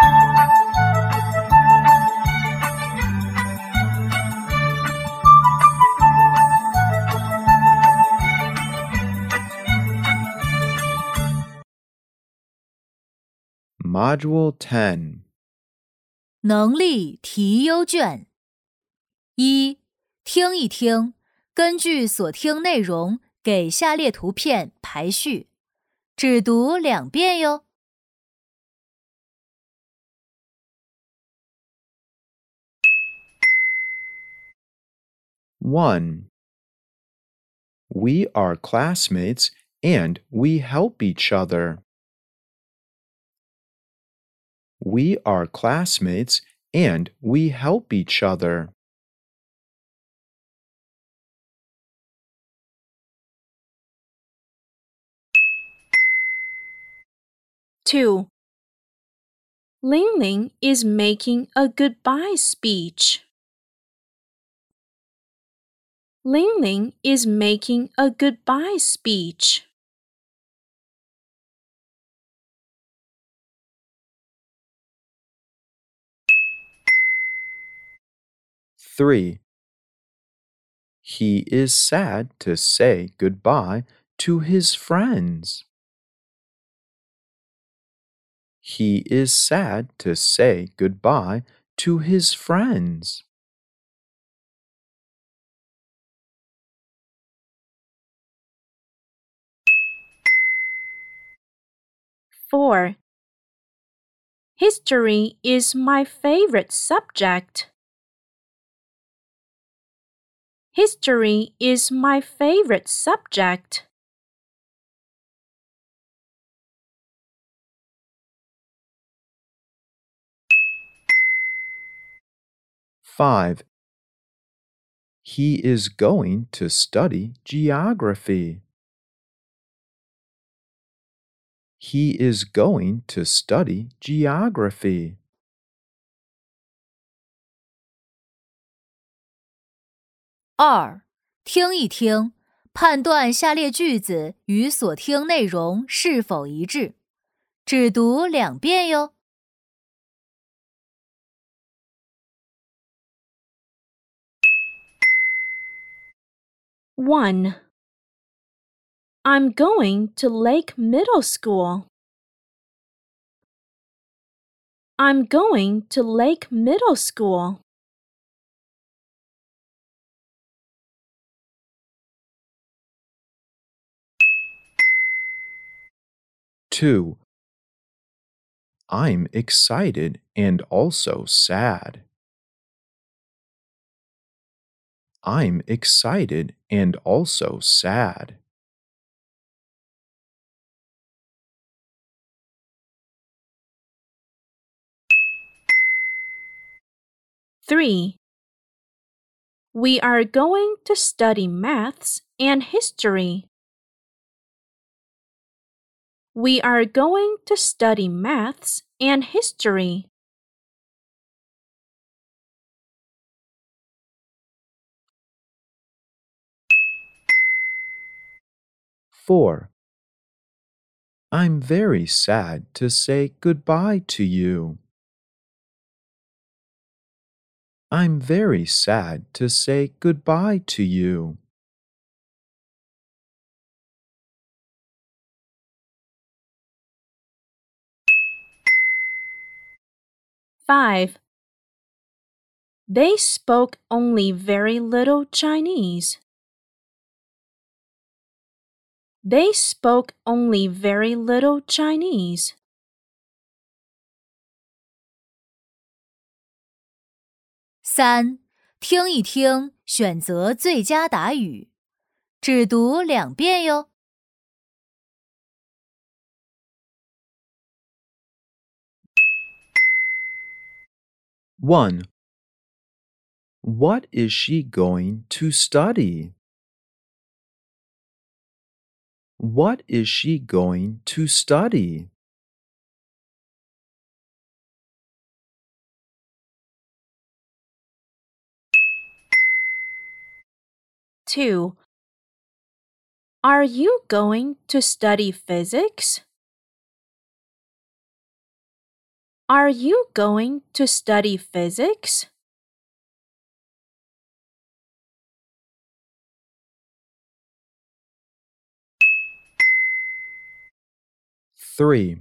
Module 10. 能力题优卷一，听一听，根据所听内容给下列图片排序，只读2遍哟。 1. We are classmates and we help each other. We are classmates and we help each other. 2. Ling Ling is making a goodbye speech. Ling Ling is making a goodbye speech. 3. He is sad to say goodbye to his friends. He is sad to say goodbye to his friends. 4. History is my favorite subject. History is my favorite subject. 5. He is going to study geography. He is going to study geography. 2. 听一听，判断下列句子与所听内容是否一致，只读2遍哟。 1. I'm going to Lake Middle School. I'm going to Lake Middle School. 2. I'm excited and also sad. I'm excited and also sad. 3. We are going to study maths and history. We are going to study maths and history. 4. I'm very sad to say goodbye to you. I'm very sad to say goodbye to you. 5. They spoke only very little Chinese. They spoke only very little Chinese. 3. 听一听，选择最佳答语，只读2遍哟。 1. What is she going to study? What is she going to study? 2. Are you going to study physics? Are you going to study physics? Three.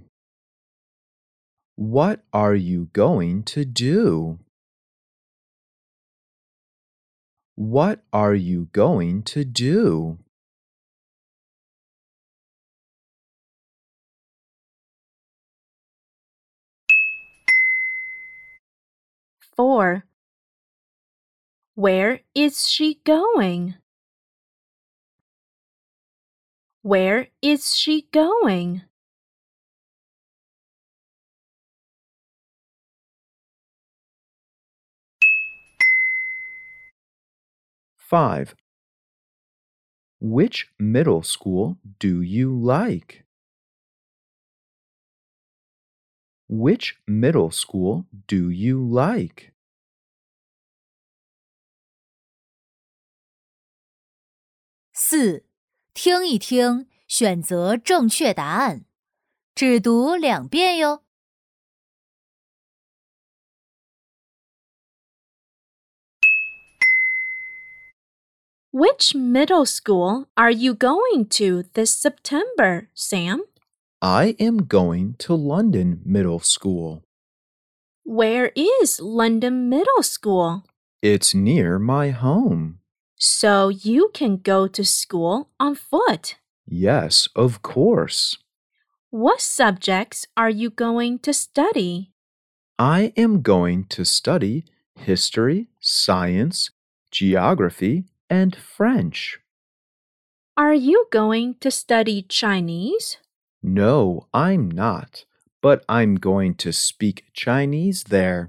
What are you going to do? What are you going to do? 4. Where is she going? Where is she going? 5. Which middle school do you like? Which middle school do you like? 4. 听一听，选择正确答案。只读2遍哟。 Which middle school are you going to this September, Sam? I am going to London Middle School. Where is London Middle School? It's near my home. So you can go to school on foot. Yes, of course. What subjects are you going to study? I am going to study history, science, geography, and French. Are you going to study Chinese? No, I'm not, but I'm going to speak Chinese there.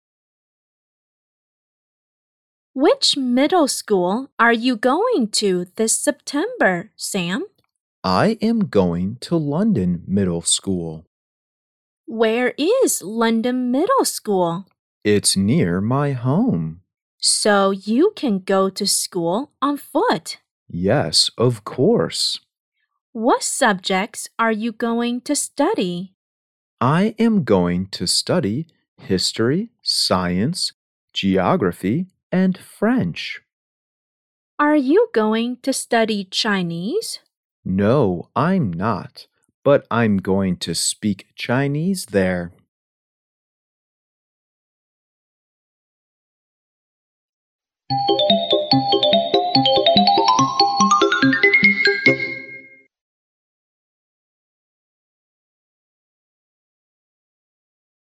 Which middle school are you going to this September, Sam? I am going to London Middle School. Where is London Middle School? It's near my home. So you can go to school on foot. Yes, of course. What subjects are you going to study? I am going to study history, science, geography, and French. Are you going to study Chinese? No, I'm not, but I'm going to speak Chinese there.